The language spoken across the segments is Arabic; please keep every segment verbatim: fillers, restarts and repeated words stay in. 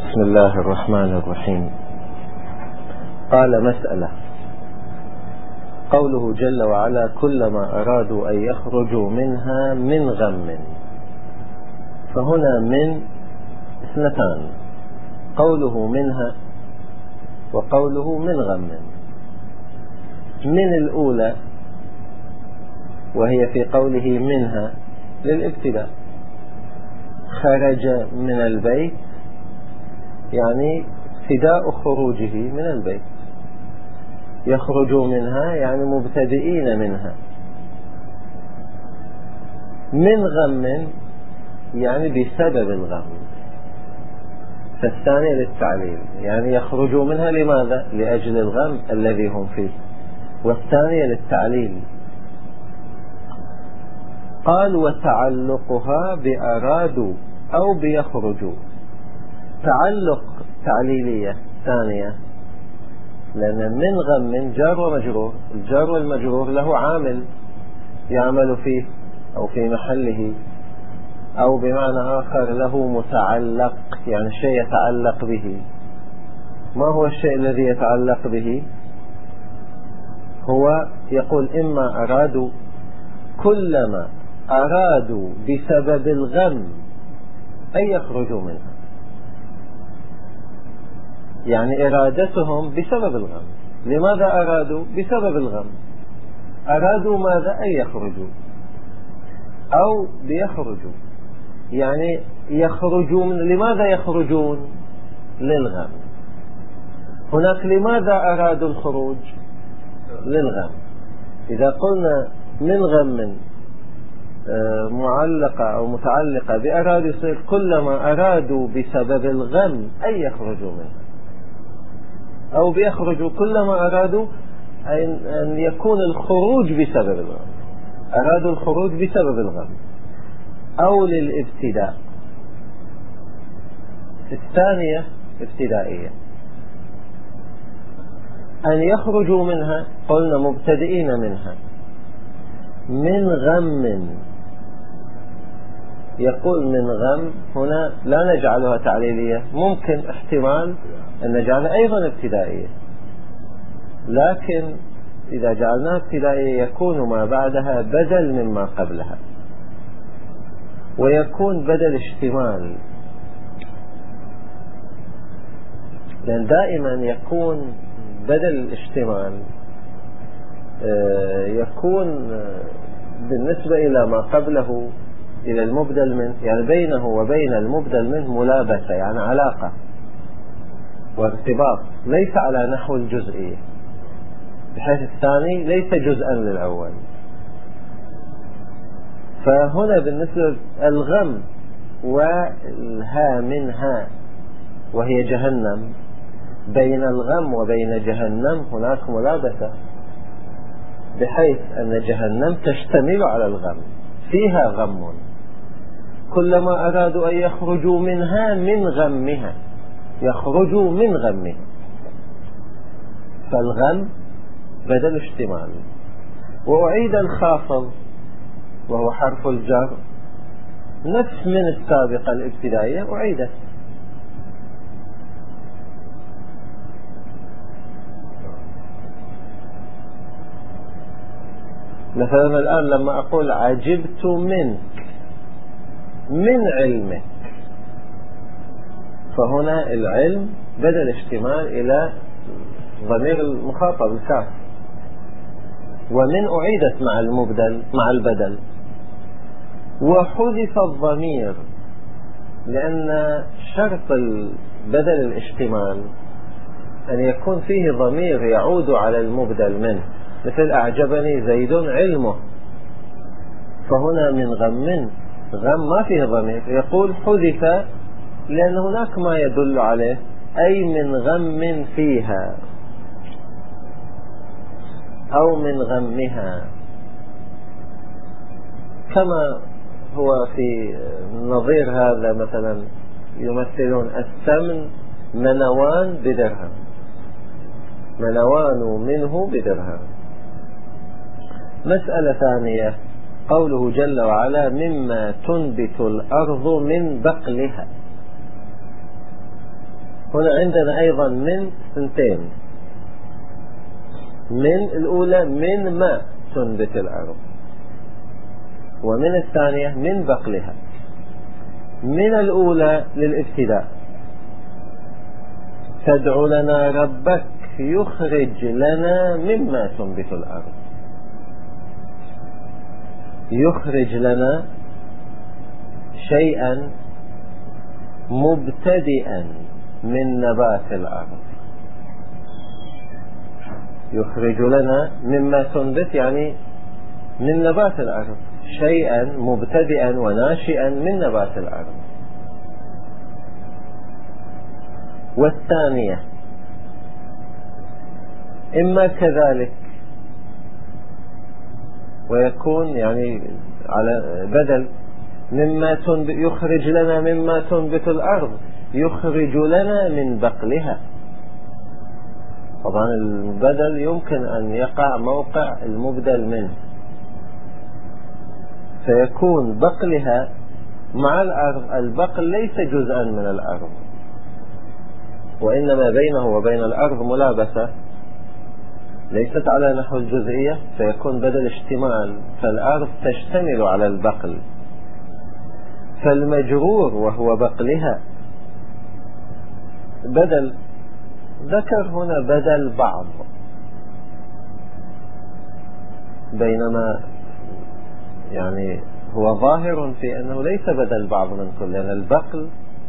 بسم الله الرحمن الرحيم. قال مسألة: قوله جل وعلا: كلما أرادوا أن يخرجوا منها من غم. فهنا من اثنتان: قوله منها وقوله من غم. من الأولى وهي في قوله منها للابتداء، خرج من البيت يعني ابتداء خروجه من البيت، يخرج منها يعني مبتدئين منها. من غم يعني بسبب الغم، فالثانية للتعليل يعني يخرجوا منها لماذا؟ لأجل الغم الذي هم فيه، والثانية للتعليل. قال: وتعلقها بأرادوا أو بيخرجوا. تعلق تعليلية ثانية، لأن من غم جار ومجرور، الجار والمجرور له عامل يعمل فيه أو في محله، أو بمعنى آخر له متعلق يعني شيء يتعلق به. ما هو الشيء الذي يتعلق به؟ هو يقول: إما أرادوا، كلما أرادوا بسبب الغم أن يخرجوا منها، يعني إرادتهم بسبب الغم. لماذا أرادوا؟ بسبب الغم. أرادوا ماذا؟ أن يخرجوا أو بيخرجوا، يعني يخرجوا من. لماذا يخرجون؟ للغم. هناك لماذا أرادوا الخروج؟ للغم. إذا قلنا من غم معلقة أو متعلقة بأرادوا، يصير كلما أرادوا بسبب الغم أن يخرجوا منها، أو بيخرجوا كلما أرادوا أن يكون الخروج بسبب الغم، أرادوا الخروج بسبب الغم. أو للابتداء، الثانية ابتدائية. أن يخرجوا منها قلنا مبتدئين منها. من غم، يقول من غم هنا لا نجعلها تعليلية، ممكن احتمال أن نجعلها أيضا ابتدائية، لكن إذا جعلناها ابتدائية يكون ما بعدها بدل مما قبلها، ويكون بدل اشتمال، لأن دائما يكون بدل الاشتمال يكون بالنسبة إلى ما قبله إلى المبدل منه، يعني بينه وبين المبدل منه ملابسة، يعني علاقة وارتباط، ليس على نحو الجزئية، بحيث الثاني ليس جزءا للأول. فهنا بالنسبة الغم والها منها وهي جهنم، بين الغم وبين جهنم هناك ملابسة، بحيث أن جهنم تشتمل على الغم، فيها غم. كلما أرادوا أن يخرجوا منها من غمها، يخرجوا من غمها، فالغم بدل اشتمال. وأعيد الخافض وهو حرف الجر، نفس من السابقة الابتدائية أعيدت. مثلا الآن لما أقول عجبت منك من علمك، فهنا العلم بدل اشتمال إلى ضمير المخاطب الكاف، ومن أعيدت مع المبدل مع البدل. وحذف الضمير، لأن شرط بدل الاشتمال أن يكون فيه ضمير يعود على المبدل منه، مثل أعجبني زيد علمه، فهنا من غم، غم ما فيه ضمير، يقول حذف لأن هناك ما يدل عليه، أي من غم فيها أو من غمها، كما هو في نظير هذا مثلا يمثلون الثمن منوان بدرهم، منوان منه بدرهم. مسألة ثانية: قوله جل وعلا: مما تنبت الأرض من بقلها. هنا عندنا أيضا من سنتين. من الأولى من ما تنبت الأرض، ومن الثانية من بقلها. من الأولى للابتداء، تدعو لنا ربك يخرج لنا مما تنبت الأرض. يخرج لنا شيئا مبتدئا من نبات الأرض. يخرج لنا مما تنبت يعني من نبات الأرض، شيئا مبتدئا وناشئا من نبات الأرض. والثانية إما كذلك ويكون يعني على بدل مما تنبت، يخرج لنا مما تنبت الأرض، يخرج لنا من بقلها. طبعا البدل يمكن أن يقع موقع المبدل منه، فيكون بقلها مع الأرض. البقل ليس جزءا من الأرض، وإنما بينه وبين الأرض ملابسة ليست على نحو الجزئية، فيكون بدل اشتمال، فالأرض تشتمل على البقل. فالمجرور وهو بقلها بدل، ذكر هنا بدل بعض، بينما يعني هو ظاهر في أنه ليس بدل بعض من كل، لأن البقل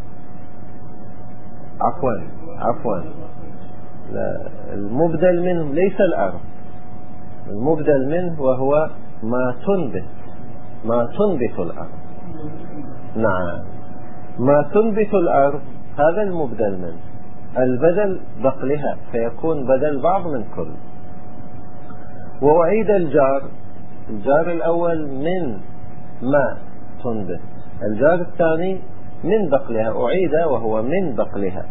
عفوا عفوا لا، المبدل منه ليس الأرض، المبدل منه وهو ما تنبت، ما تنبت الأرض. نعم، ما تنبت الأرض هذا المبدل منه، البدل بقلها، فيكون بدل بعض من كل. وأعيد الجار، الجار الأول من ما تنبت، الجار الثاني من بقلها، أعيد وهو من بقلها.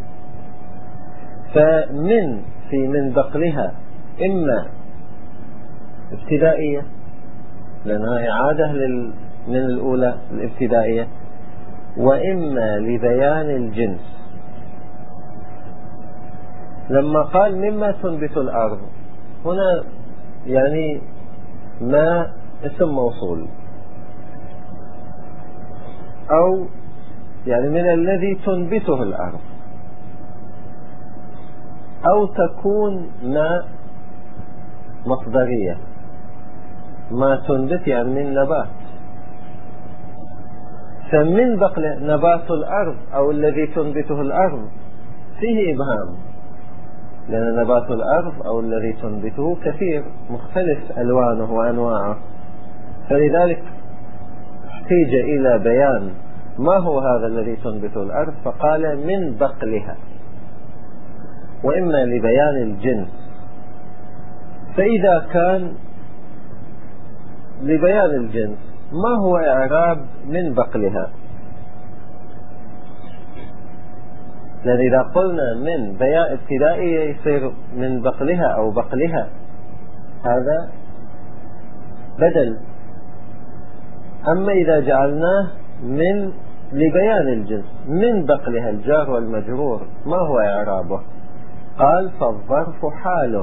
فمن في من بقلها إما ابتدائية لأنها إعادة لل من الأولى الابتدائية، وإما لبيان الجنس. لما قال مما تنبت الأرض هنا يعني ما اسم موصول، أو يعني من الذي تنبته الأرض، أو تكون ما مصدرية، ما تنبت يعني من نبات. فمن بقل نبات الأرض أو الذي تنبته الأرض فيه إبهام، لأن نبات الأرض أو الذي تنبته كثير مختلف ألوانه وأنواعه، فلذلك احتاج إلى بيان ما هو هذا الذي تنبته الأرض، فقال من بقلها، وإما لبيان الجنس. فإذا كان لبيان الجنس ما هو إعراب من بقلها؟ لأن إذا قلنا من بيان ابتدائي يصير من بقلها أو بقلها، هذا بدل. أما إذا جعلناه من لبيان الجنس من بقلها، الجار والمجرور، ما هو إعرابه؟ قال فالظرف حال.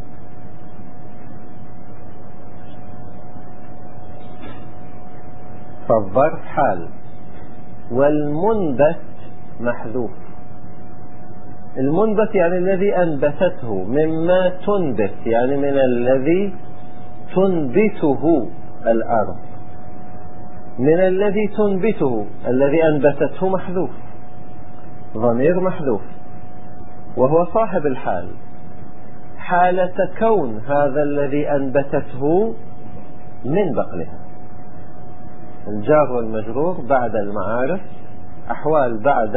فالظرف حال، والمنبت محذوف. المنبت يعني الذي أنبتته، مما تنبت يعني من الذي تنبته الأرض، من الذي تنبته الذي أنبتته محذوف، ضمير محذوف، وهو صاحب الحال، حالة كون هذا الذي أنبتته من بقلها. الجار والمجرور بعد المعارف أحوال بعد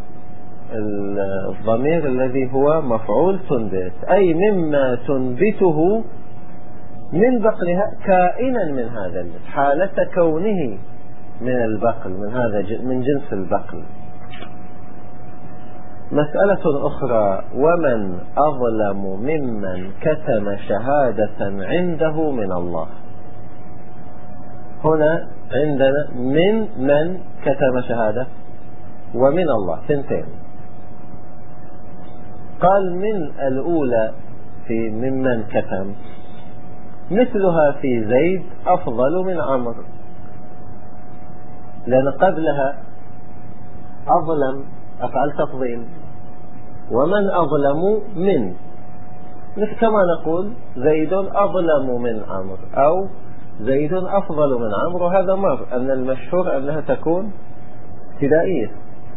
الضمير الذي هو مفعول تنبت، أي مما تنبته من بقلها، كائنا من هذا الجنس، حالة كونه من البقل، من هذا من جنس البقل. مسألة أخرى: ومن أظلم ممن كتم شهادة عنده من الله. هنا عندنا من من كتم شهادة ومن الله، ثنتين. قال من الأولى في ممن كتم مثلها في زيد أفضل من عمرو، لأن قبلها أظلم أفعل تفضيل، ومن أظلم من، مثل كما نقول زيد أظلم من عمرو أو زيد أفضل من عمرو. هذا مر أن المشهور أنها تكون ابتدائية،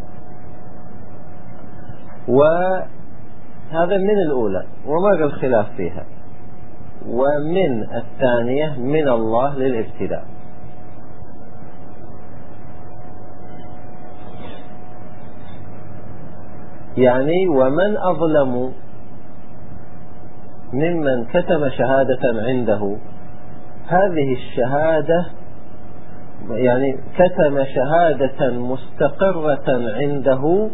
وهذا من الأولى ومر الخلاف فيها. ومن الثانية من الله للابتداء. يعني ومن أظلم ممن كتم شهادة عنده، هذه الشهادة يعني كتم شهادة مستقرة عنده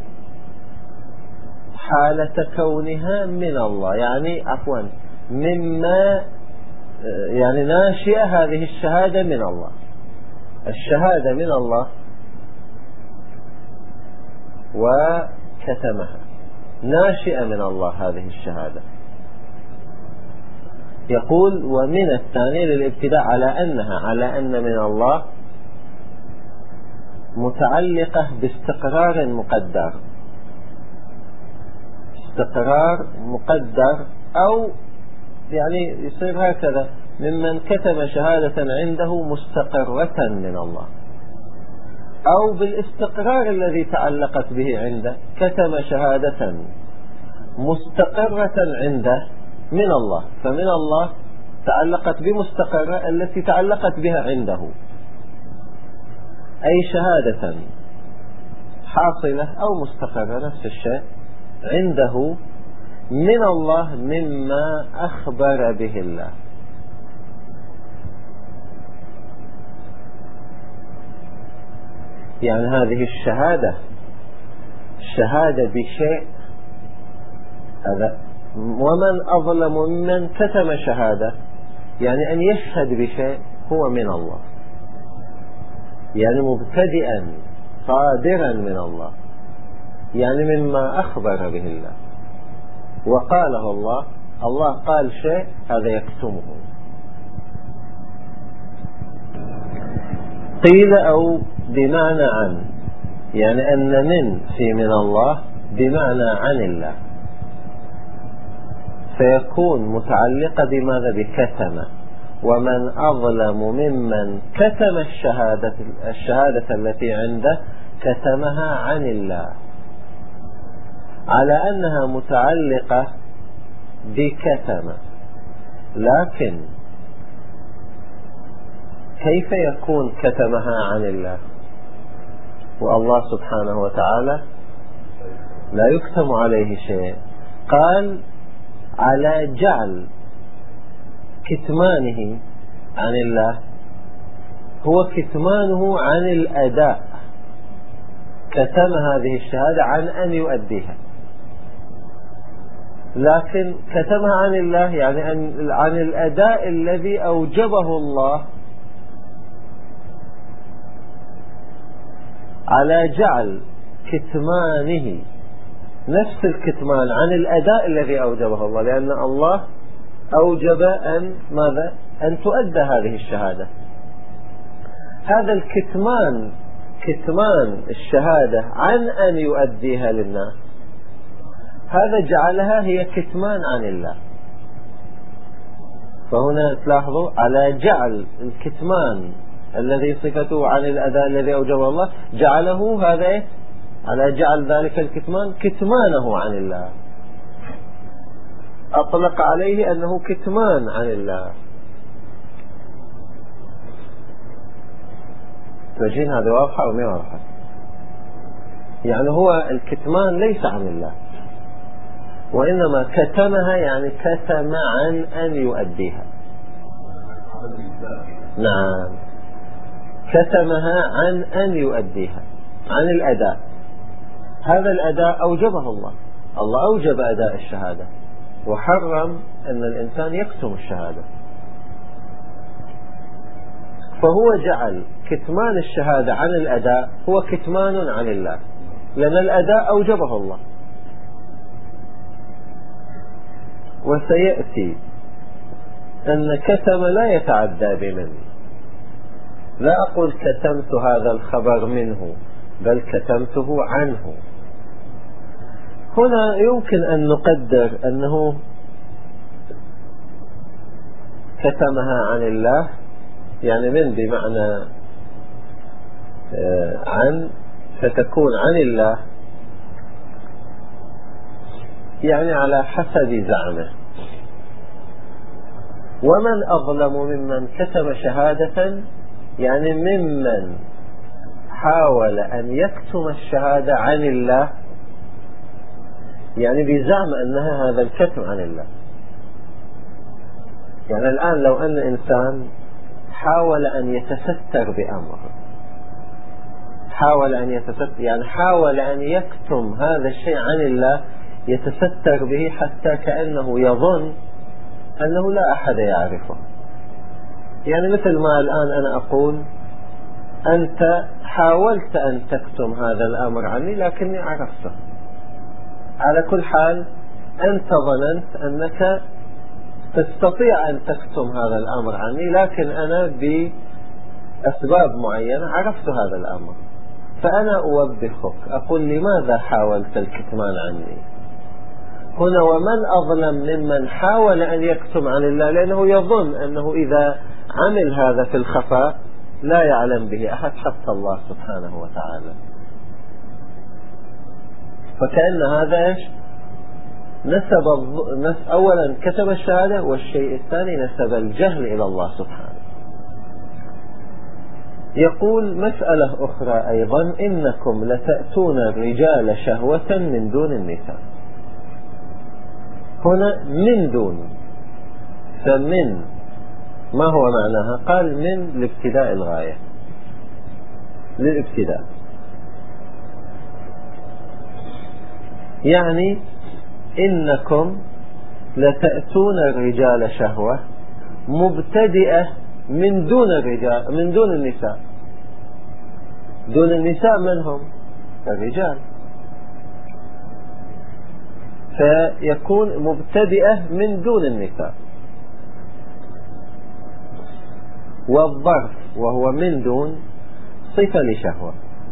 حالة كونها من الله، يعني عفوا مما يعني ناشئة هذه الشهادة من الله. الشهادة من الله وكتمها، ناشئة من الله هذه الشهادة. يقول ومن الثانية للابتداء على أنها على أن من الله متعلقة باستقرار مقدر، استقرار مقدر، أو يعني يصير هكذا ممن كتم شهادة عنده مستقرة من الله، أو بالاستقرار الذي تعلقت به عنده، كتم شهادة مستقرة عنده من الله، فمن الله تعلقت بمستقرة التي تعلقت بها عنده، أي شهادة حاصلة أو مستقرة نفس الشيء عنده من الله مما أخبر به الله. يعني هذه الشهادة الشهادة بشيء هذا، ومن أظلم ممن كتم شهادة، يعني أن يشهد بشيء هو من الله، يعني مبتدئا صادرا من الله، يعني مما أخبر به الله وقاله الله. الله قال شيء هذا يكتمه. قيل أو بمعنى عن، يعني أن من في من الله بمعنى عن الله، فيكون متعلقة بماذا؟ بكتم. ومن أظلم ممن كتم الشهادة الشهادة التي عنده كتمها عن الله، على أنها متعلقة بكتم. لكن كيف يكون كتمها عن الله والله سبحانه وتعالى لا يكتم عليه شيء؟ قال على جعل كتمانه عن الله هو كتمانه عن الأداء، كتم هذه الشهادة عن أن يؤديها، لكن كتمها عن الله يعني عن الأداء الذي أوجبه الله، على جعل كتمانه نفس الكتمان عن الأداء الذي أوجبه الله، لأن الله أوجب أن ماذا؟ أن تؤدى هذه الشهادة. هذا الكتمان كتمان الشهادة عن أن يؤديها للناس، هذا جعلها هي كتمان عن الله. فهنا تلاحظوا على جعل الكتمان الذي صفته عن الأداء الذي أوجبه الله، جعله هذا على جعل ذلك الكتمان كتمانه عن الله، أطلق عليه أنه كتمان عن الله. تجين هذا واضحة أو ما واضحة؟ يعني هو الكتمان ليس عن الله، وإنما كتمها يعني كتم عن أن يؤديها. نعم، كتمها عن أن يؤديها، عن الأداء. هذا الأداء أوجبه الله، الله أوجب أداء الشهادة وحرم أن الإنسان يكتم الشهادة، فهو جعل كتمان الشهادة عن الأداء هو كتمان عن الله، لأن الأداء أوجبه الله. وسيأتي أن كتم لا يتعدى بمن. لا أقول كتمت هذا الخبر منه، بل كتمته عنه. هنا يمكن أن نقدر أنه كتمها عن الله، يعني من بمعنى عن، فتكون عن الله، يعني على حسب زعمه. ومن أظلم ممن كتم شهادة، يعني ممن حاول أن يكتم الشهادة عن الله، يعني بزعم أنها هذا الكتم عن الله. يعني الآن لو أن إنسان حاول أن يتستر بأمر، حاول أن يتستر يعني حاول أن يكتم هذا الشيء عن الله، يتستر به حتى كأنه يظن أنه لا أحد يعرفه. يعني مثل ما الآن أنا أقول أنت حاولت أن تكتم هذا الأمر عني لكني عرفته. على كل حال أنت ظننت أنك تستطيع أن تكتم هذا الأمر عني، لكن أنا بأسباب معينة عرفت هذا الأمر، فأنا أوبخك، أقول لماذا حاولت الكتمان عني؟ هنا ومن أظلم ممن حاول أن يكتم عن الله، لأنه يظن أنه إذا عمل هذا في الخفاء لا يعلم به أحد حتى الله سبحانه وتعالى. فكأن هذا إيش؟ نسب أولا كتب الشهادة، والشيء الثاني نسب الجهل إلى الله سبحانه. يقول مسألة أخرى أيضا: إنكم لتأتون الرجال شهوة من دون النساء. هنا من دون، فمن ما هو معناها؟ قال من لابتداء الغاية، للابتداء، يعني إنكم لتأتون الرجال شهوة مبتدئة من دون الرجال، من دون النساء. دون النساء من هم؟ الرجال، فيكون مبتدئة من دون النساء. والظرف وهو من دون صفة لشهوة.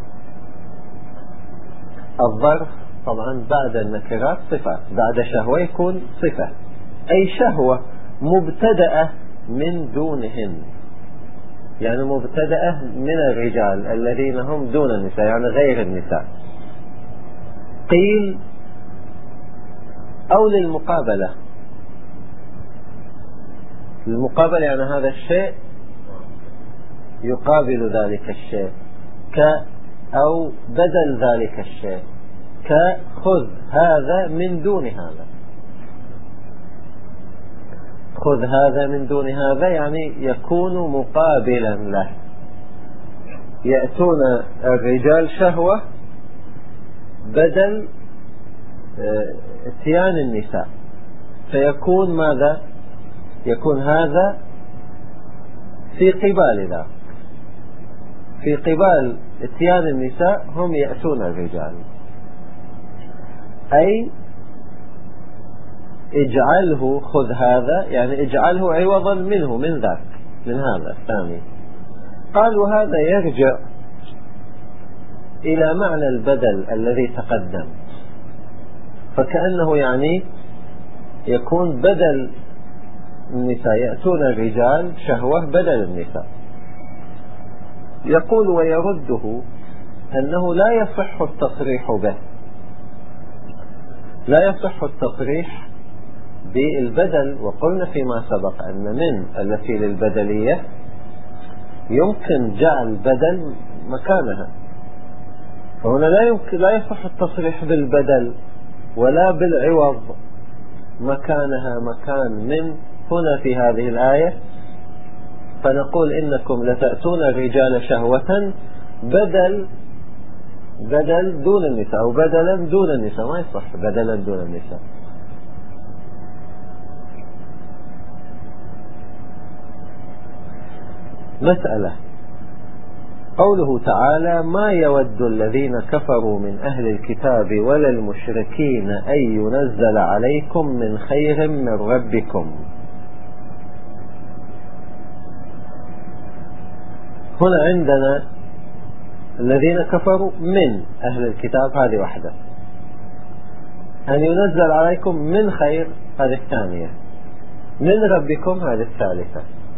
الظرف طبعا بعد النكرات صفة، بعد شهوة يكون صفة، أي شهوة مبتدأة من دونهن، يعني مبتدأة من الرجال الذين هم دون النساء، يعني غير النساء. قيل أو للمقابلة، المقابلة يعني هذا الشيء يقابل ذلك الشيء، ك أو بدل ذلك الشيء، كخذ هذا من دون هذا. خذ هذا من دون هذا يعني يكون مقابلا له. يأتون الرجال شهوة بدل اتيان النساء، فيكون ماذا؟ يكون هذا في قبال ذا، في قبال اتيان النساء هم يأتون الرجال. أي اجعله، خذ هذا يعني اجعله عوضا منه، من ذاك، من هذا الثاني. قال وهذا يرجع إلى معنى البدل الذي تقدم، فكأنه يعني يكون بدل النساء، يأتون الرجال شهوة بدل النساء. يقول ويرده أنه لا يصح التصريح به، لا يصح التصريح بالبدل. وقلنا فيما سبق أن من التي للبدلية يمكن جعل بدل مكانها، فهنا لا يمكن لا يصح التصريح بالبدل ولا بالعوض مكانها مكان من هنا في هذه الآية. فنقول إنكم لتأتون الرجال شهوة بدل بدل دون النساء، أو بدلا دون النساء، ما يصح بدلا دون النساء. مسألة: قوله تعالى: ما يود الذين كفروا من أهل الكتاب ولا المشركين أن ينزل عليكم من خير من ربكم. هنا عندنا الذين كفروا من أهل الكتاب، هذه واحدة. أن ينزل عليكم من خير، هذه الثانية. من ربكم، هذه الثالثة.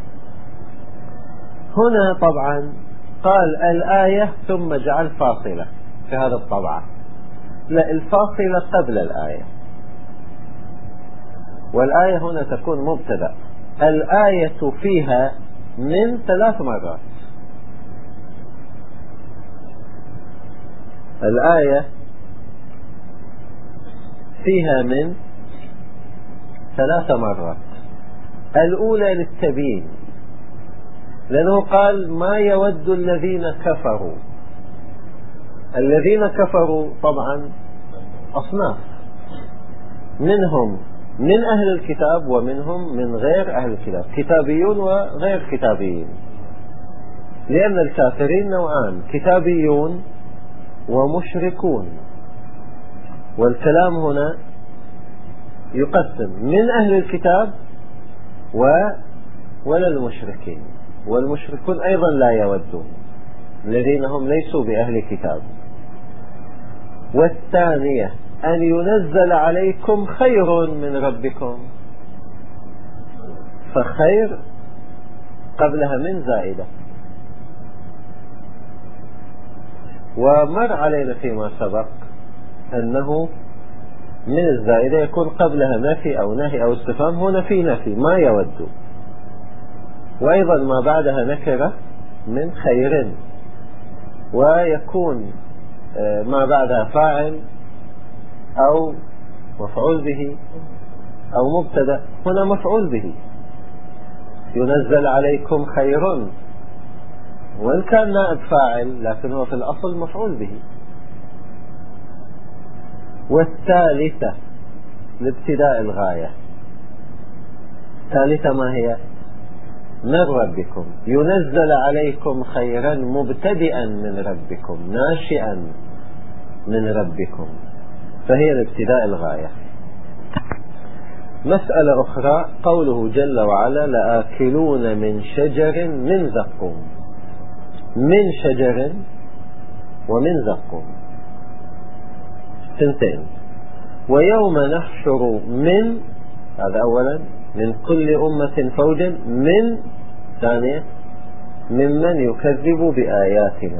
هنا طبعا قال الآية ثم جعل فاصلة في هذا الطبعة. لا، الفاصلة قبل الآية، والآية هنا تكون مبتدأ. الآية فيها من ثلاث مرات. الآية فيها من ثلاث مرات. الأولى للتبيين، لأنه قال ما يود الذين كفروا. الذين كفروا طبعا أصناف، منهم من أهل الكتاب ومنهم من غير أهل الكتاب، كتابيون وغير كتابيين. لأن الكافرين نوعان: كتابيون ومشركون. والكلام هنا يقسم من أهل الكتاب و ولا المشركين. والمشركون أيضا لا يودون، الذين هم ليسوا بأهل كتاب. والثانية أن ينزل عليكم خير من ربكم، فخير قبلها من زائدة. ومر علينا فيما سبق أنه من الزائدة يكون قبلها نفي أو نهي أو استفهام. هنا في نفي، ما يود. وأيضا ما بعدها نكرة من خير، ويكون ما بعدها فاعل أو مفعول به أو مبتدأ. هنا مفعول به، ينزل عليكم خير، وإن كان نائب فاعل لكن هو في الأصل مفعول به. والثالثة لابتداء الغاية. الثالثة ما هي؟ من ربكم، ينزل عليكم خيرا مبتدئا من ربكم، ناشئا من ربكم، فهي لابتداء الغاية. مسألة أخرى، قوله جل وعلا: لآكلون من شجر من زقوم. من شجر ومن زقوم سنتين. ويوم نحشر من، هذا أولا، من كل أمة فوجا. من ثانية، ممن يكذب بآياتنا.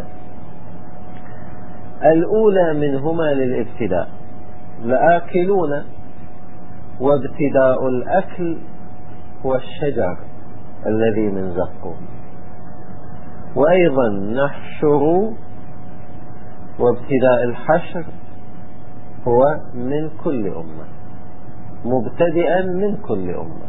الأولى منهما للابتداء، لآكلون، وابتداء الأكل هو الشجر الذي من زقوم. وأيضا نحشر، وابتداء الحشر هو من كل أمة، مبتدئا من كل أمة.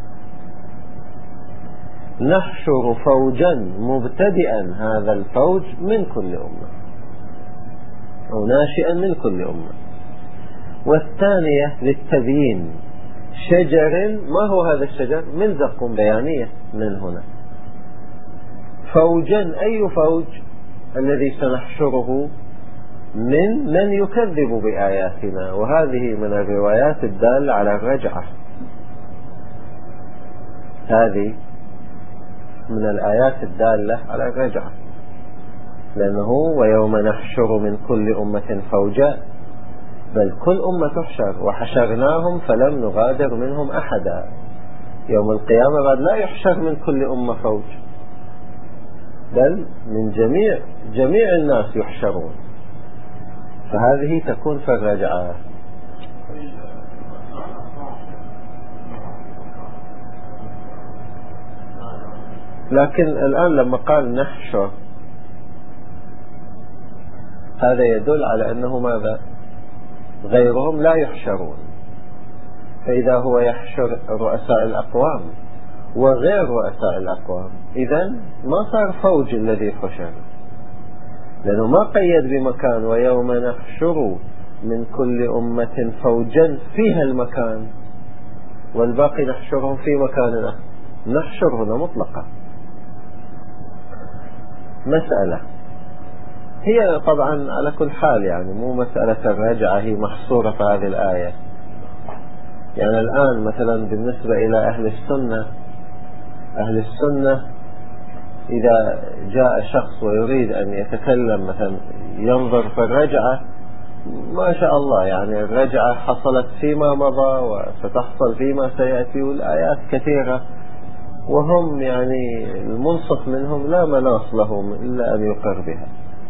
نحشر فوجا مبتدئا هذا الفوج من كل أمة، أو ناشئا من كل أمة. والثانية للتبيين، شجر، ما هو هذا الشجر؟ من زقوم، بيانية من هنا. فوجا، أي فوج؟ الذي سنحشره من من يكذب بآياتنا. وهذه من الروايات الدالة على الرجعة، هذه من الآيات الدالة على الرجعة، لأنه ويوم نحشر من كل أمة فوجا، بل كل أمة تحشر، وحشرناهم فلم نغادر منهم أحدا. يوم القيامة بعد لا يحشر من كل أمة فوج، بل من جميع جميع الناس يحشرون، فهذه تكون في الرجعة. لكن الآن لما قال نحشر، هذا يدل على أنه ماذا؟ غيرهم لا يحشرون. فإذا هو يحشر رؤساء الأقوام وغير رؤساء الأقوام، إذن ما صار فوج الذي حشر، لأنه ما قيد بمكان. ويوم نحشر من كل أمة فوجا فيها المكان، والباقي نحشرهم في مكاننا. نحشر هنا مطلقة. مسألة هي طبعا على كل حال يعني مو مسألة الرجعة هي محصورة في هذه الآية. يعني الآن مثلا بالنسبة إلى أهل السنة، أهل السنة إذا جاء شخص ويريد أن يتكلم مثلا ينظر في الرجعة، ما شاء الله يعني الرجعة حصلت فيما مضى وستحصل فيما سيأتي، والآيات كثيرة، وهم يعني المنصف منهم لا مناص لهم إلا أن يقر بها.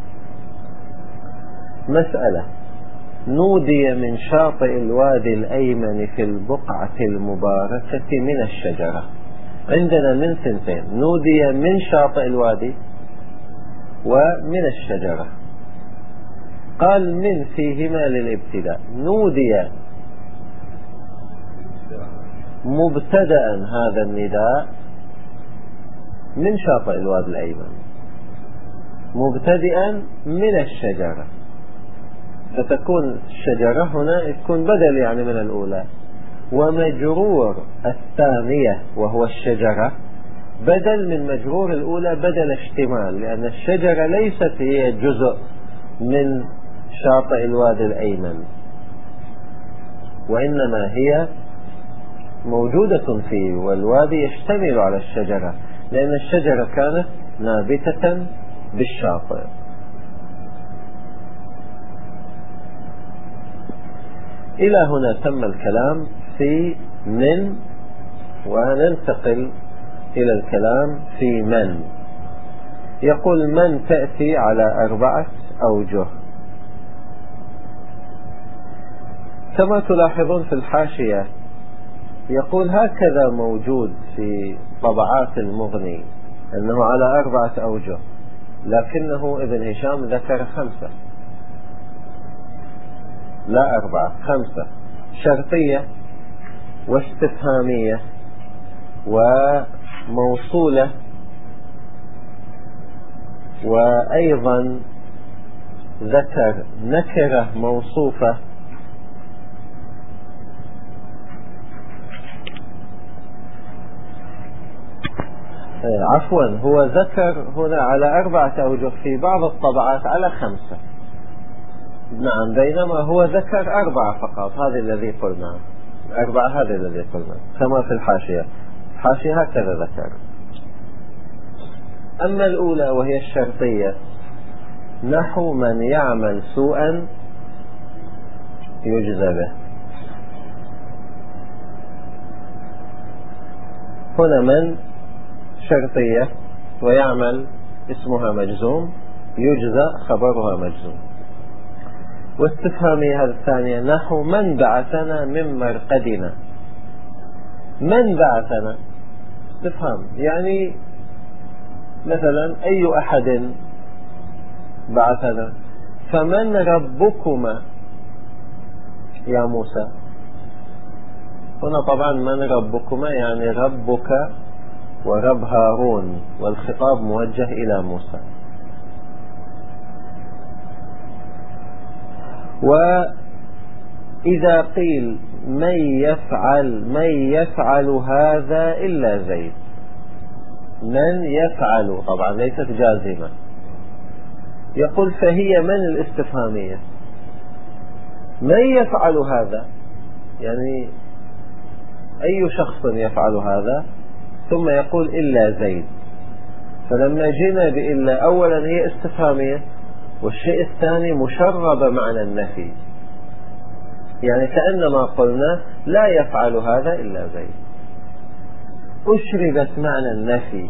مسألة: نودي من شاطئ الوادي الأيمن في البقعة المباركة من الشجرة. عندنا من ثنتين: نودي من شاطئ الوادي ومن الشجرة. قال من فيهما للابتداء. نودي مبتدأ هذا النداء من شاطئ الوادي الأيمن، مبتدئا من الشجرة، فتكون الشجرة هنا تكون بدل يعني من الأولى، ومجرور الثانية وهو الشجرة بدل من مجرور الأولى بدل اشتمال، لأن الشجرة ليست هي جزء من شاطئ الوادي الأيمن، وإنما هي موجودة فيه، والوادي يشتمل على الشجرة لأن الشجرة كانت نابتة بالشاطئ. إلى هنا تم الكلام في من، وننتقل إلى الكلام في من. يقول: من تأتي على أربعة أوجه. كما تلاحظون في الحاشية يقول هكذا موجود في طبعات المغني أنه على أربعة أوجه، لكنه ابن هشام ذكر خمسة، لا أربعة، خمسة: شرطية واستفهامية وموصولة، وأيضا ذكر نكرة موصوفة، عفوا هو ذكر هنا على أربعة أوجه، في بعض الطبعات على خمسة. نعم، بينما هو ذكر أربعة فقط، هذا الذي قلنا أربعة، هذا الذي قلنا كما في الحاشية. الحاشية هكذا ذكر. أما الأولى وهي الشرطية: نحو من يعمل سوءا يجزى به. هنا من شرطية ويعمل اسمها مجزوم، يجزى خبرها مجزوم. واستفهامية هذا الثانية: نحو من بعثنا من مرقدنا. من بعثنا استفهام، يعني مثلا أي أحد بعثنا، فمن ربكما يا موسى. هنا طبعا من ربكما يعني ربك ورب هارون، والخطاب موجه إلى موسى. وإذا قيل من يفعل من يفعل هذا إلا زيد، من يفعل طبعا ليست جازمة، يقول فهي من الاستفهامية. من يفعل هذا يعني أي شخص يفعل هذا، ثم يقول إلا زيد. فلما جينا بإلا، أولا هي استفهامية، والشيء الثاني مشرب معنى النفي، يعني كأنما قلنا لا يفعل هذا إلا زيد، أشربت معنى النفي.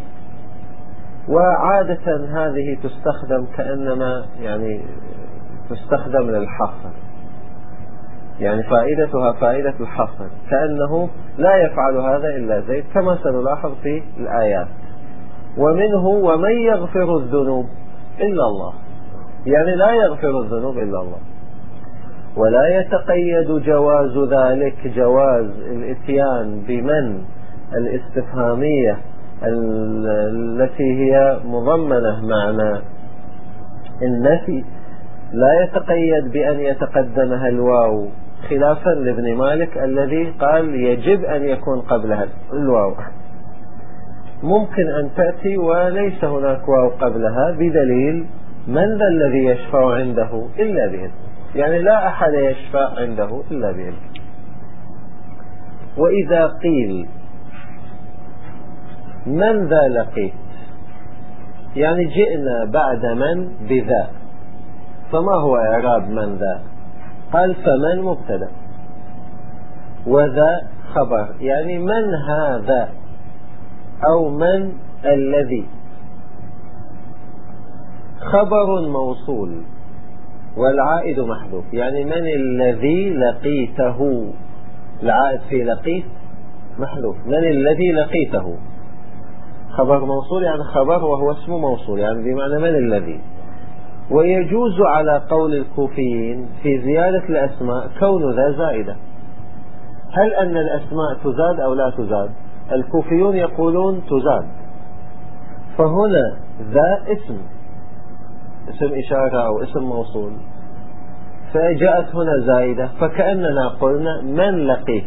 وعادة هذه تستخدم كأنما يعني تستخدم للحصر، يعني فائدتها فائدة الحصر، كأنه لا يفعل هذا إلا زيد، كما سنلاحظ في الآيات. ومنه ومن يغفر الذنوب إلا الله، يعني لا يغفر الذنوب إلا الله. ولا يتقيد جواز ذلك جواز الاتيان بمن الاستفهامية التي هي مضمنة معنى النفي، لا يتقيد بأن يتقدمها الواو، خلافا لابن مالك الذي قال يجب أن يكون قبلها الواو. ممكن أن تأتي وليس هناك واو قبلها بدليل من ذا الذي يشفع عنده إلا بإذنه، يعني لا أحد يشفع عنده إلا بإذنه. وإذا قيل من ذا لقيت، يعني جئنا بعد من بذا، فما هو إعراب من ذا؟ قال فمن مبتدأ وذا خبر، يعني من هذا أو من الذي خبر موصول والعائد محذوف، يعني من الذي لقيته، العائد في لقيت محذوف، من الذي لقيته خبر موصول، يعني خبر وهو اسم موصول، يعني بمعنى من الذي. ويجوز على قول الكوفيين في زيادة الأسماء كون ذا زائدة. هل أن الأسماء تزاد أو لا تزاد؟ الكوفيون يقولون تزاد، فهنا ذا اسم اسم إشارة أو اسم موصول، فجاءت هنا زائدة، فكأننا قلنا من لقيت،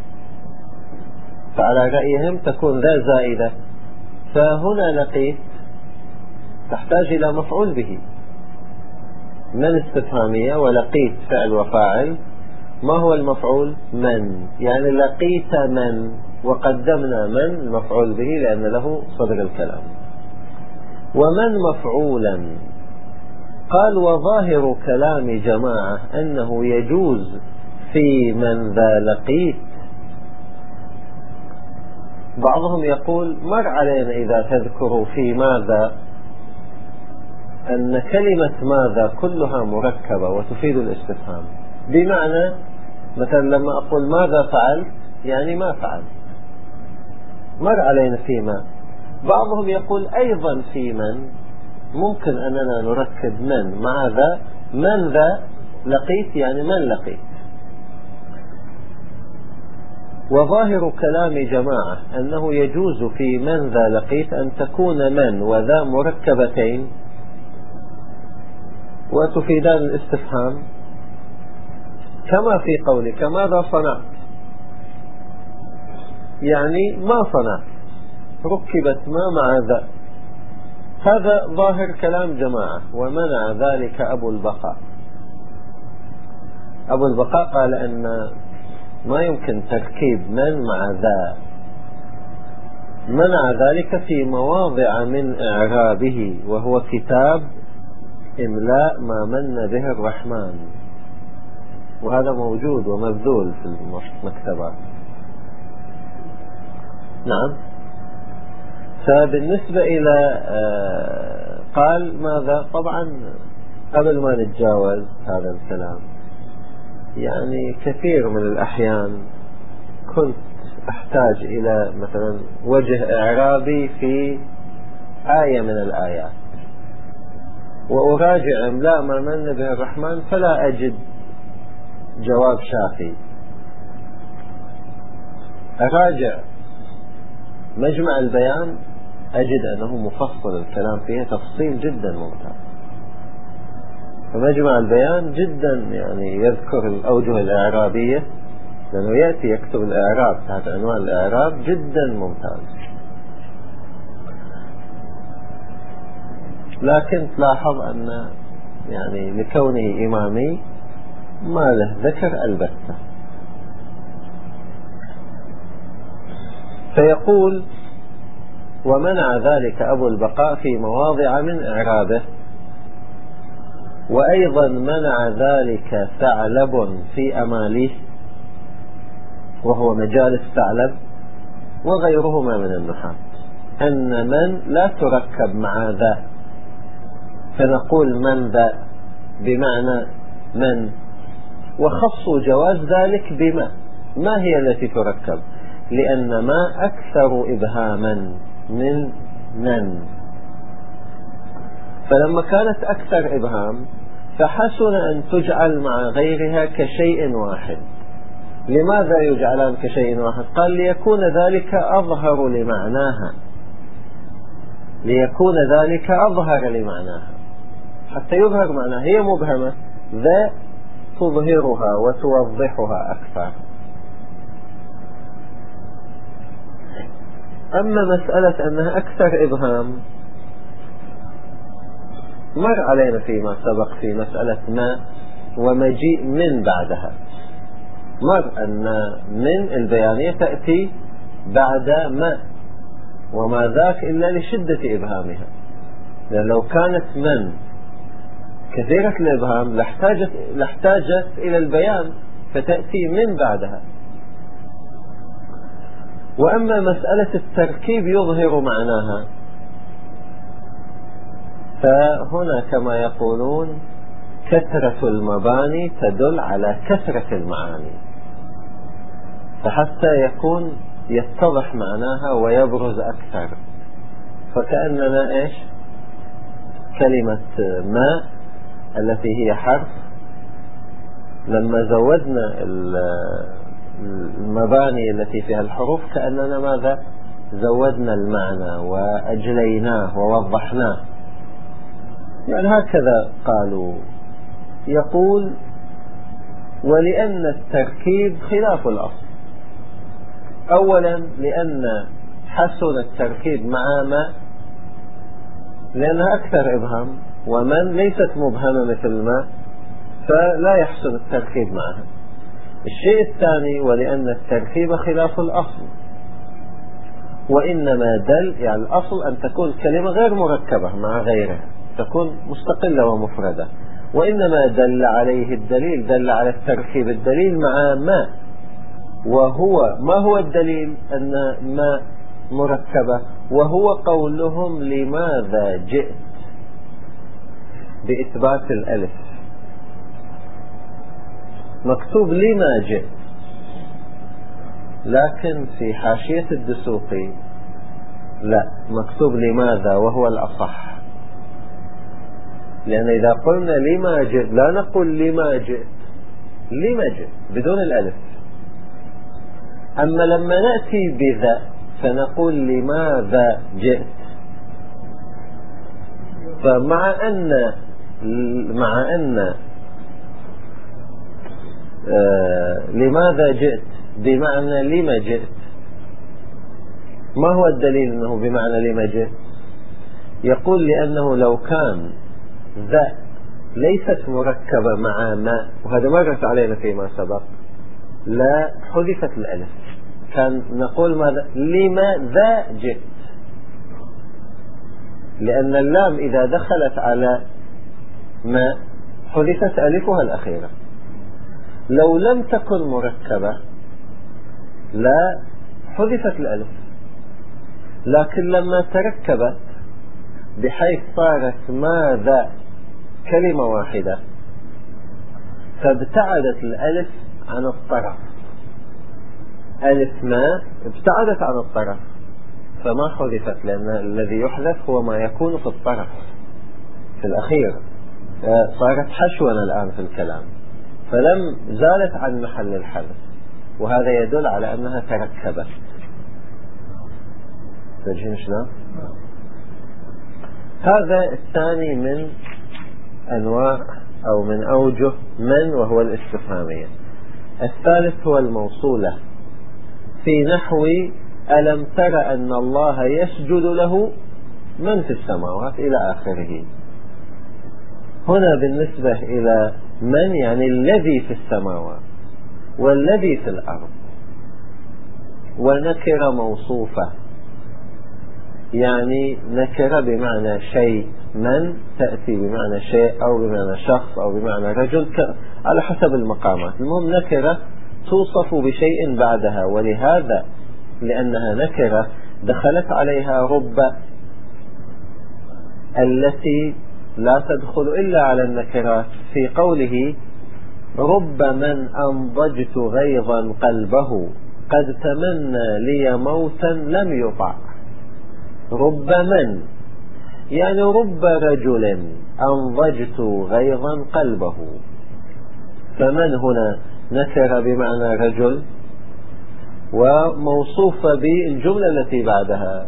فعلى رأيهم تكون ذا زائدة، فهنا لقيت تحتاج إلى مفعول به، من استفهامية ولقيت فعل وفاعل، ما هو المفعول؟ من، يعني لقيت من، وقدمنا من المفعول به لأن له صدر الكلام. ومن مفعولا، قال وظاهر كلام جماعة أنه يجوز في من ذا لقيت. بعضهم يقول مر علينا إذا تذكروا في ماذا أن كلمة ماذا كلها مركبة وتفيد الاستفهام، بمعنى مثلا لما أقول ماذا فعلت يعني ما فعل، مر علينا فيما. بعضهم يقول أيضا في من ممكن أننا نركب من مع ذا، من ذا لقيت يعني من لقيت. وظاهر كلام جماعة أنه يجوز في من ذا لقيت أن تكون من وذا مركبتين وتفيدان الاستفهام، كما في قولك ماذا صنعت، يعني ما صنعت، ركبت ما مع ذا. هذا ظاهر كلام جماعة، ومنع ذلك أبو البقاء. أبو البقاء قال أن ما يمكن تركيب من مع ذا، منع ذلك في مواضع من إعرابه، وهو كتاب إملاء ما من به الرحمن، وهذا موجود ومبذول في المكتبات. نعم. فبالنسبة إلى قال ماذا، طبعا قبل ما نتجاوز هذا الكلام، يعني كثير من الأحيان كنت أحتاج إلى مثلا وجه إعرابي في آية من الآيات، وأراجع إملاء ما من به الرحمن فلا أجد جواب شافي. أراجع مجمع البيان أجد أنه مفصل، الكلام فيه تفصيل جدا ممتاز. فمجمع البيان جدا يعني يذكر الأوجه الإعرابية، لأنه يأتي يكتب الإعراب تحت عنوان الإعراب، جدا ممتاز. لكن تلاحظ أن يعني لكونه إمامي ما له ذكر البتة. فيقول ومنع ذلك أبو البقاء في مواضع من إعرابه، وأيضا منع ذلك ثعلب في أماليه، وهو مجالس ثعلب وغيرهما من النحاة، أن من لا تركب مع ذا، فنقول من ذا بمعنى من، وخصوا جواز ذلك بما، ما هي التي تركب، لأن ما أكثر إبهاما من من، فلما كانت أكثر إبهام فحسن أن تجعل مع غيرها كشيء واحد. لماذا يجعلان كشيء واحد؟ قال ليكون ذلك أظهر لمعناها، ليكون ذلك أظهر لمعناها، حتى يظهر معناها، هي مبهمة، ذا تظهرها وتوضحها أكثر. أما مسألة أنها أكثر إبهام، مر علينا فيما سبق في مسألة ما ومجيء من بعدها، مر أن من البيانية تأتي بعد ما، وما ذاك إلا لشدة إبهامها، لأن لو كانت من كثيرة الإبهام لاحتاجت, لاحتاجت إلى البيان فتأتي من بعدها. وأما مسألة التركيب يظهر معناها، فهنا كما يقولون كثرة المباني تدل على كثرة المعاني، فحتى يكون يتضح معناها ويبرز أكثر. فكأننا إيش؟ كلمة ما التي هي حرف، لما زودنا المباني التي فيها الحروف كأننا ماذا؟ زودنا المعنى وأجليناه ووضحناه. يعني هكذا قالوا. يقول: ولأن التركيب خلاف الأصل. أولا لأن حسن التركيب مع ما لأنها أكثر إبهام، ومن ليست مبهمة مثل ما، فلا يحسن التركيب معها. الشيء الثاني ولأن التركيب خلاف الأصل، وإنما دل، يعني الأصل أن تكون كلمة غير مركبة مع غيرها، تكون مستقلة ومفردة، وإنما دل عليه الدليل، دل على التركيب الدليل مع ما. وهو ما هو الدليل؟ أن ما مركبة، وهو قولهم لماذا جئت بإثبات الألف. مكتوب لما جئت، لكن في حاشية الدسوقي لا، مكتوب لماذا وهو الأصح. لأن إذا قلنا لما جئت لا نقول لما جئت، لما جئت بدون الألف. أما لما نأتي بذا فنقول لماذا جئت. فمع أن مع أن آه لماذا جئت بمعنى لما جئت، ما هو الدليل أنه بمعنى لما جئت؟ يقول لأنه لو كان ذا ليست مركبة مع ما، وهذا مرت علينا فيما سبق، لا حذفت الألف، كان نقول ماذا؟ لماذا جئت، لأن اللام إذا دخلت على ما حذفت ألفها الأخيرة. لو لم تكن مركبة لا حذفت الألف، لكن لما تركبت بحيث صارت ماذا كلمة واحدة فابتعدت الألف عن الطرف، ألف ما ابتعدت عن الطرف فما حذفت، لأن الذي يحذف هو ما يكون في الطرف في الأخير، صارت حشونا الآن في الكلام، فلم زالت عن محل الحذف، وهذا يدل على أنها تركبت. تجين شلون؟ هذا الثاني من أنواع أو من أوجه من، وهو الاستفهامية. الثالث هو الموصولة في نحو ألم تر أن الله يسجد له من في السماوات إلى آخره. هنا بالنسبة إلى من يعني الذي في السماوات والذي في الأرض، ونكرة موصوفة، يعني نكرة بمعنى شيء، من تأتي بمعنى شيء أو بمعنى شخص أو بمعنى رجل على حسب المقامات. المهم نكرة توصف بشيء بعدها، ولهذا لأنها نكرة دخلت عليها رب التي لا تدخل إلا على النكرات، في قوله رب من أنضجت غيظا قلبه قد تمنى لي موتا لم يطع. رب من يعني رب رجل أنضجت غيظا قلبه، فمن هنا نكر بمعنى رجل وموصوفة بالجملة التي بعدها،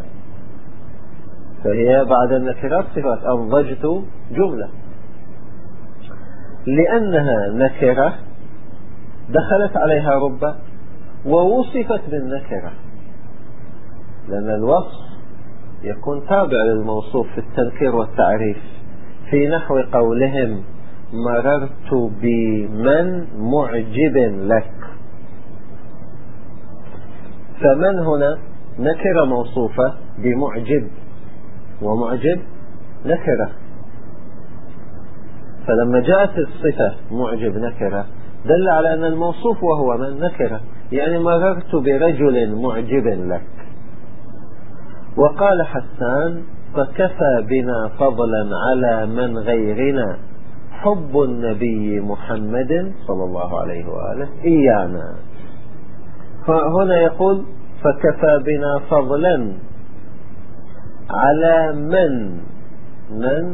فهي بعد النكرات صفات، أنضجت جملة. لأنها نكرة دخلت عليها رب ووصفت بالنكرة، لأن الوصف يكون تابع للموصوف في التنكير والتعريف. في نحو قولهم مررت بمن معجب لك. فمن هنا نكرة موصوفة بمعجب، ومعجب نكرة، فلما جاءت الصفة معجب نكرة دل على أن الموصوف وهو من نكرة، يعني مررت برجل معجب لك. وقال حسان فكفى بنا فضلا على من غيرنا حب النبي محمد صلى الله عليه وآله إيانا. فهنا يقول فكفى بنا فضلا على من، من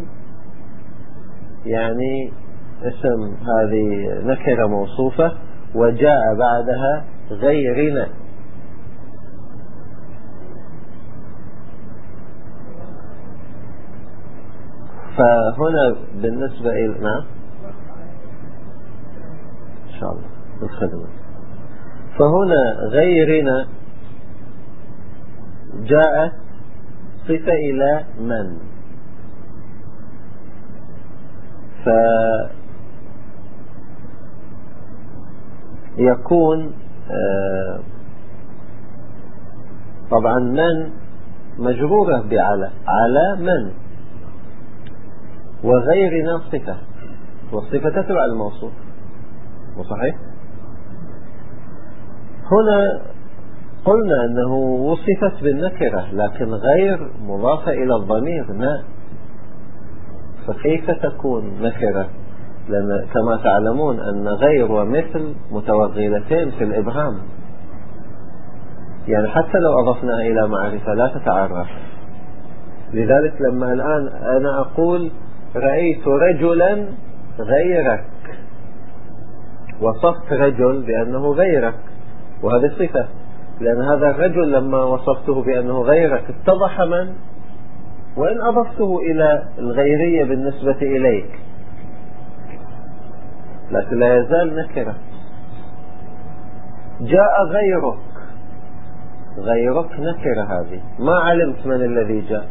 يعني اسم هذه نكرة موصوفة وجاء بعدها غيرنا. فهنا بالنسبة إلى نعم إن شاء الله الخدمة. فهنا غيرنا جاءت صفة إلى من، فيكون آه طبعا من مجرورة بعلى، على من، وغيرنا صفة، والصفة تتبع الموصوف، وصحيح. هنا قلنا أنه وصفت بالنكرة لكن غير مضافة إلى الضمير، لا، فكيف تكون نكرة؟ لأن كما تعلمون أن غير ومثل متوغلتين في الإبهام، يعني حتى لو أضفنا إلى معرفة لا تتعرف. لذلك لما الآن أنا أقول رأيت رجلا غيرك، وصفت رجل بأنه غيرك، وهذه صفة، لأن هذا الرجل لما وصفته بأنه غيرك اتضح من، وإن أضفته إلى الغيرية بالنسبة إليك لكن لا يزال نكرة. جاء غيرك، غيرك نكرة، هذه ما علمت من الذي جاء.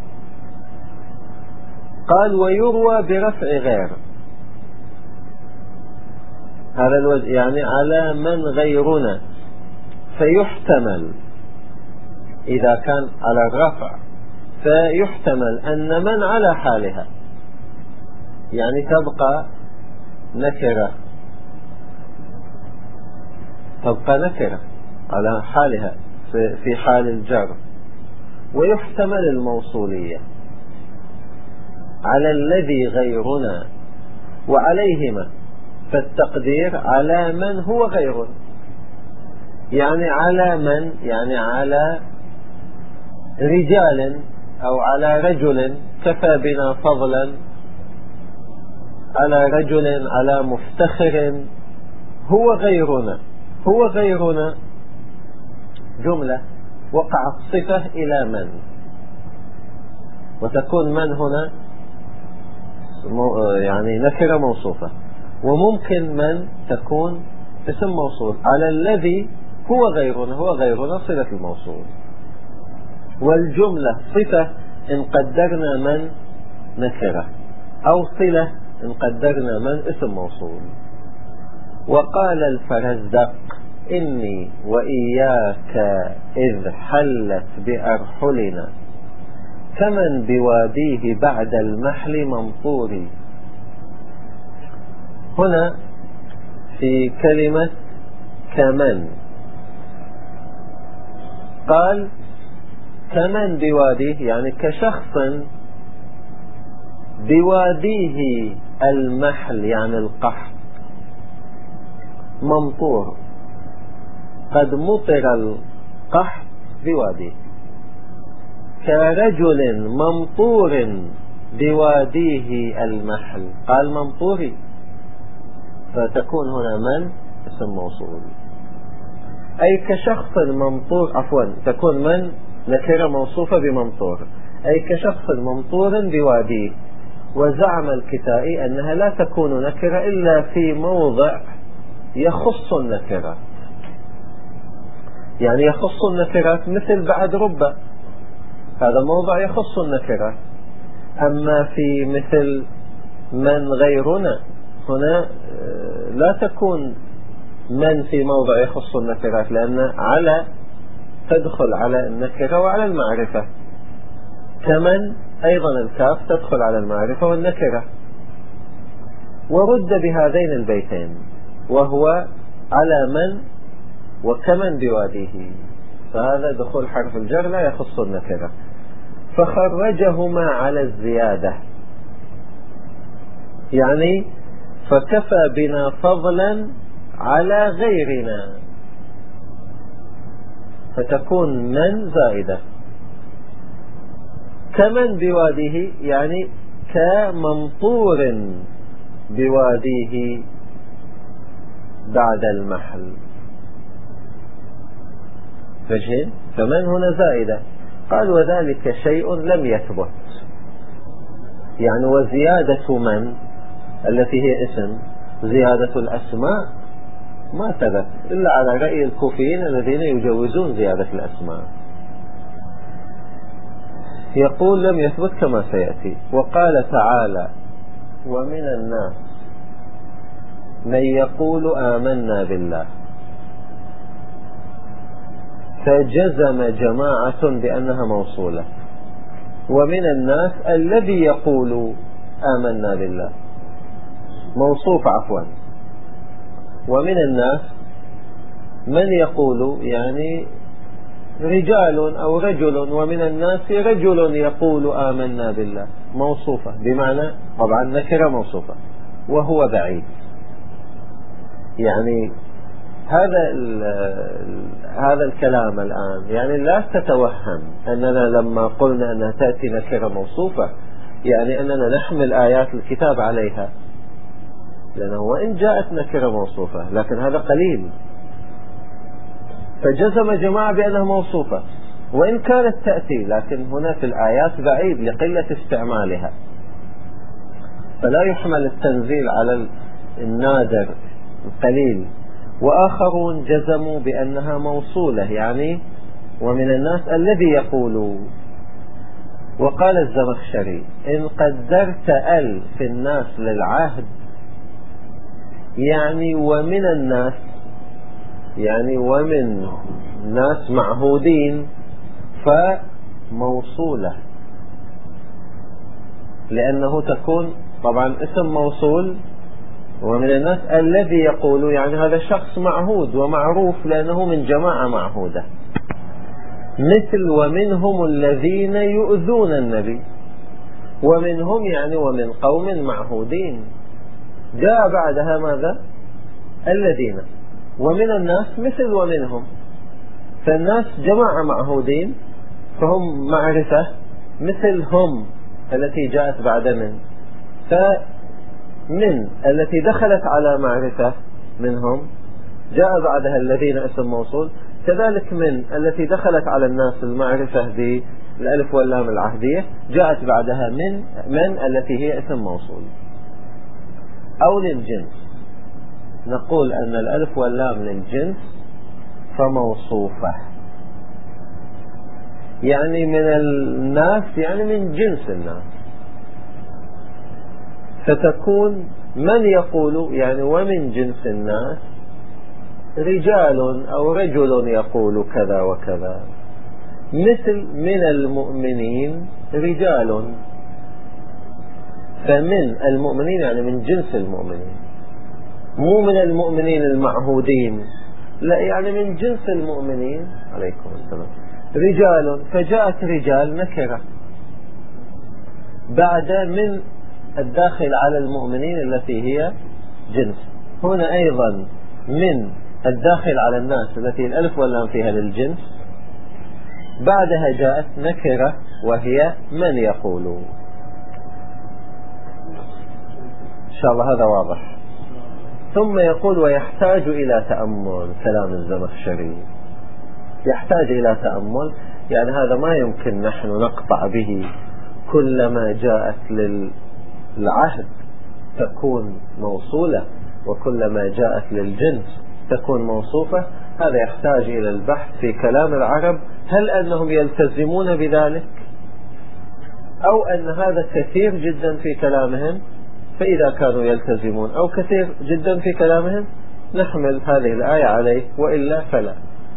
قال ويروى برفع غير، هذا الوجه يعني على من غيرنا، فيحتمل إذا كان على الرفع فيحتمل أن من على حالها، يعني تبقى نكرة، تبقى نكرة على حالها في حال الجر. ويحتمل الموصولية على الذي غيرنا وعليهما، فالتقدير على من هو غيرنا، يعني على من، يعني على رجال أو على رجل، كفى بنا فضلا على رجل، على مفتخر، هو غيرنا. هو غيرنا جملة وقعت صفة إلى من، وتكون من هنا يعني نكرة موصوفة، وممكن من تكون اسم موصول على الذي هو غيرنا، هو غيرنا صلة الموصول، والجملة صفة إن قدرنا من نكرة، أو صلة إن قدرنا من اسم موصول. وقال الفرزدق إني وإياك إذ حلت بأرحلنا كمن بواديه بعد المحل ممطور. هنا في كلمة كمن قال كمن بواديه، يعني كشخص بواديه المحل يعني القحط، ممطور، قد مطر القحط بواديه، كرجل ممطور بواديه المحل، قال ممطوري، فتكون هنا من اسم موصول، أي كشخص ممطور، عفوا تكون من نكرة موصوفة بممطور، أي كشخص ممطور بواديه. وزعم الكتائي أنها لا تكون نكرة إلا في موضع يخص النكرات، يعني يخص النكرات مثل بعد ربة، هذا موضع يخص النكرات، أما في مثل من غيرنا هنا لا تكون من في موضع يخص النكرات، لأن على تدخل على النكرة وعلى المعرفة، كمن أيضا الكاف تدخل على المعرفة والنكرة. ورد بهذين البيتين، وهو على من وكمن بواديه، فهذا دخول حرف الجر لا يخص النكرة. فخرجهما على الزيادة، يعني فكفى بنا فضلا على غيرنا، فتكون من زائدة. كمن بواديه يعني كممطور بواديه بعد المحل، فجهين. فمن هنا زائدة. قال وذلك شيء لم يثبت، يعني وزيادة من التي هي اسم، زيادة الأسماء ما ثبت إلا على رأي الكوفيين الذين يجوزون زيادة الأسماء. يقول لم يثبت كما سيأتي. وقال تعالى ومن الناس من يقول آمنا بالله، فجزم جماعة بأنها موصولة. ومن الناس الذي يقول آمنا بالله موصوف عفوا. ومن الناس من يقول يعني رجال أو رجل، ومن الناس رجل يقول آمنا بالله موصوفة، بمعنى طبعا نكرة موصوفة وهو بعيد. يعني هذا هذا الكلام الآن يعني لا تتوهم أننا لما قلنا أنها تأتي نكرة موصوفة يعني أننا نحمل آيات الكتاب عليها، لأنه وإن جاءت نكرة موصوفة لكن هذا قليل. فجزم جماعة بأنها موصوفة وإن كانت تأتي، لكن هنا في الآيات بعيد لقلة استعمالها، فلا يحمل التنزيل على النادر القليل. وآخرون جزموا بأنها موصولة، يعني ومن الناس الذي يقول. وقال الزمخشري إن قدرت ال في الناس للعهد يعني ومن الناس، يعني ومن ناس معهودين، فموصولة، لأنه تكون طبعا اسم موصول. ومن الناس الذي يقول يعني هذا شخص معهود ومعروف لأنه من جماعة معهودة. مثل ومنهم الذين يؤذون النبي، ومنهم يعني ومن قوم معهودين، جاء بعدها ماذا؟ الذين. ومن الناس مثل ومنهم، فالناس جماعة معهودين فهم معرفة، مثل هم التي جاءت بعد من. فمن التي دخلت على معرفة منهم جاء بعدها الذين اسم موصول، كذلك من التي دخلت على الناس المعرفة بالألف واللام العهدية جاءت بعدها من من التي هي اسم موصول. أو للجنس نقول أن الألف واللام للجنس فموصوفة، يعني من الناس يعني من جنس الناس، فتكون من يقول يعني ومن جنس الناس رجال أو رجل يقول كذا وكذا. مثل من المؤمنين رجال، فمن المؤمنين يعني من جنس المؤمنين، مو من المؤمنين المعهودين، لا يعني من جنس المؤمنين. عليكم السلام. رجال، فجاءت رجال نكرة بعد من الداخل على المؤمنين التي هي جنس. هنا أيضا من الداخل على الناس التي الألف واللام فيها للجنس بعدها جاءت نكرة وهي من يقول. إن شاء الله هذا واضح. ثم يقول ويحتاج إلى تأمل. كلام الزمخشري يحتاج إلى تأمل، يعني هذا ما يمكن نحن نقطع به كلما جاءت للعهد تكون موصولة وكلما جاءت للجنس تكون موصوفة. هذا يحتاج إلى البحث في كلام العرب، هل أنهم يلتزمون بذلك أو أن هذا كثير جدا في كلامهم، فإذا كانوا يلتزمون أو كثير جدا في كلامهم نحمل هذه الآية عليه، وإلا فلا،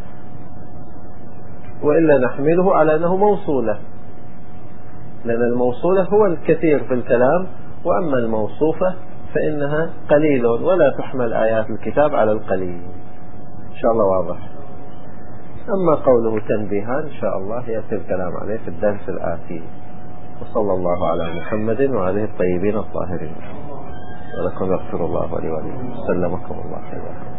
وإلا نحمله على أنه موصولة، لأن الموصولة هو الكثير في الكلام، وأما الموصوفة فإنها قليل، ولا تحمل آيات الكتاب على القليل. إن شاء الله واضح. أما قوله تنبيها إن شاء الله يأتي الكلام عليه في الدرس الآتي. وصلى الله على محمد وعليه الطيبين الطاهرين. ولكم يغفر الله ولي وليكم. سلمكم الله خيرا.